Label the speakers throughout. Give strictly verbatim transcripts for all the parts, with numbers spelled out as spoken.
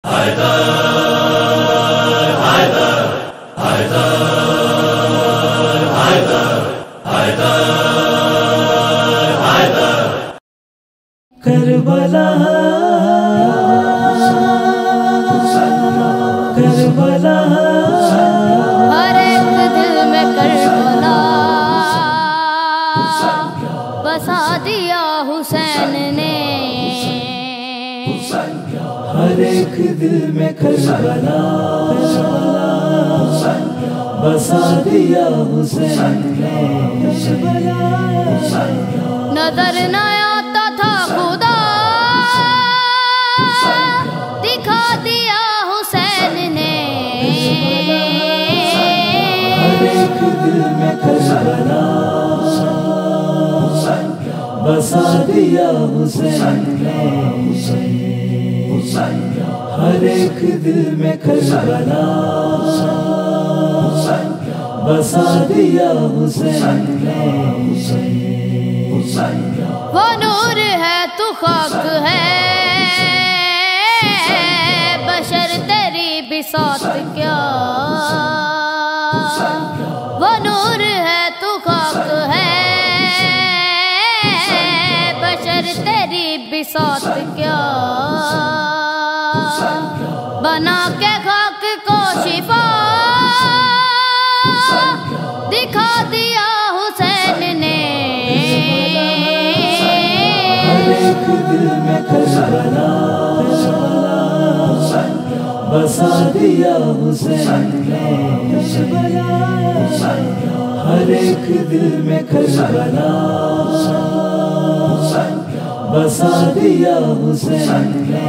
Speaker 1: کربلا کربلا
Speaker 2: ہر ایک دل میں کربلا بسا دیا حسین نے،
Speaker 1: ہر ایک دل میں کربلا بسا دیا حسین نے،
Speaker 2: نظر نہ آتا تھا خدا دکھا دیا حسین نے،
Speaker 1: ہر ایک دل میں کربلا بسا دیا حسین نے، ہر ایک دل میں کربلا بسا دیا حسین نے،
Speaker 2: وہ نور ہے تو خاک ہے بشر تیری بساط کیا، وہ نور ہے تو خاک ہے بشر تیری بساط کیا، بنا کے خاک کو شفا دکھا دیا حسین نے،
Speaker 1: ہر ایک دل میں کربلا بسا دیا حسین نے، ہر ایک دل میں کربلا بسا دیا حسین نے،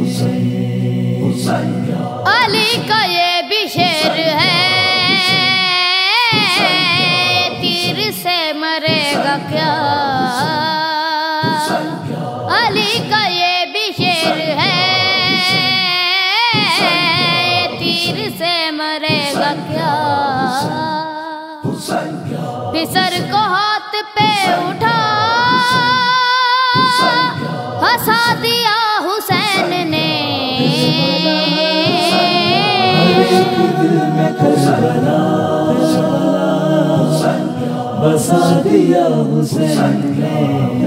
Speaker 2: علی کا یہ بھی شعر ہے تیر سے مرے گا کیا، علی کا یہ بھی شعر ہے تیر سے مرے گا کیا، پسر کو ہاتھ پہ اٹھا ہنسا دیا حسین نے،
Speaker 1: ہر ایک دل میں کربلا بسا دیا حسین نے،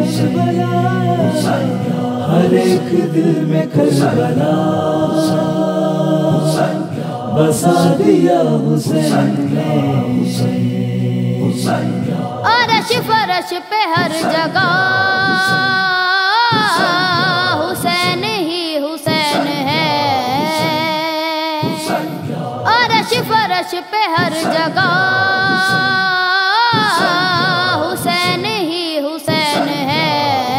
Speaker 1: ہر ایک دل میں کربلا بسا دیا حسین نے،
Speaker 2: عرش فرش پہ ہر جگہ حسین ہی حسین ہے، عرش فرش پہ ہر جگہ حسین ہی حسین ہے،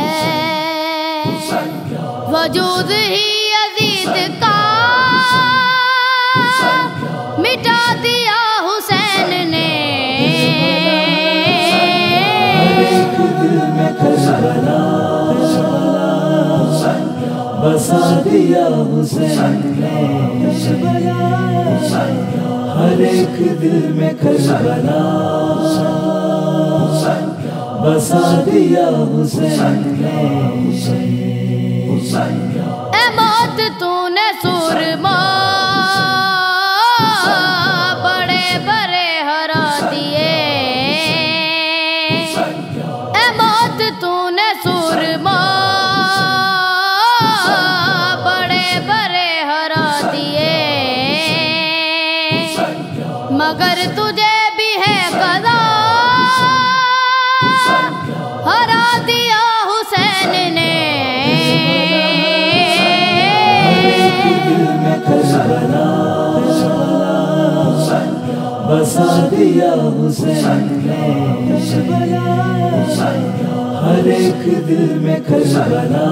Speaker 2: وجود ہی یزید کا مٹا دیا حسین نے،
Speaker 1: ہر ایک دل میں کربلا بسا دیا حسین نے، ہر ایک دل میں کربلا بسا دیا حسین نے،
Speaker 2: اے موت تو نے سورما بڑے بڑے ہرا دیے، اے موت تو نے سورما بڑے بڑے ہرا دیے، مگر تجھے بھی ہے قضا ہرا دیا حسین نے،
Speaker 1: دل میں کربلا بسا دیا حسین نے، ہر ایک دل میں کربلا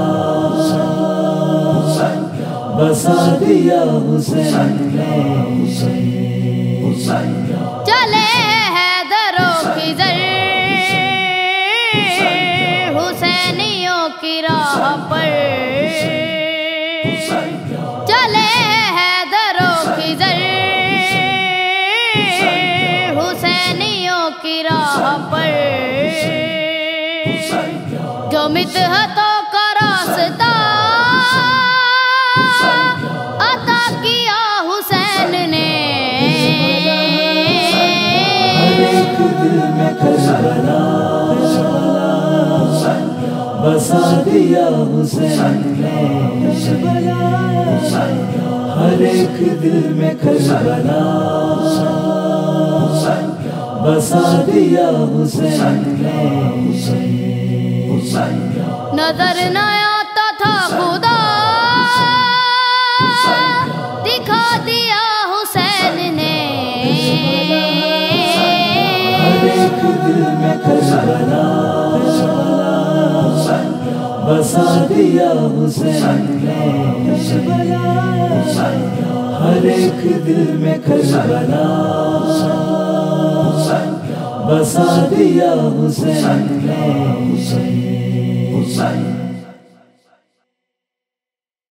Speaker 1: بسا دیا حسین نے،
Speaker 2: چلے حیدروں کی زر حسینیوں کی راہ پر، چلے حیدروں کی زر حسینیوں کی راہ پر، جو مدحتوں کا راستہ
Speaker 1: دل میں کربلا بسا دیا حسین نے، ہر ایک دل میں کربلا بسا دیا حسین نے۔
Speaker 2: نظر نہ آتا تھا خدا دکھا دیا حسین نے،
Speaker 1: ہر ایک دل میں کربلا بسا دیا حسین نے، ہر ایک دل میں کربلا بسا دیا حسین نے۔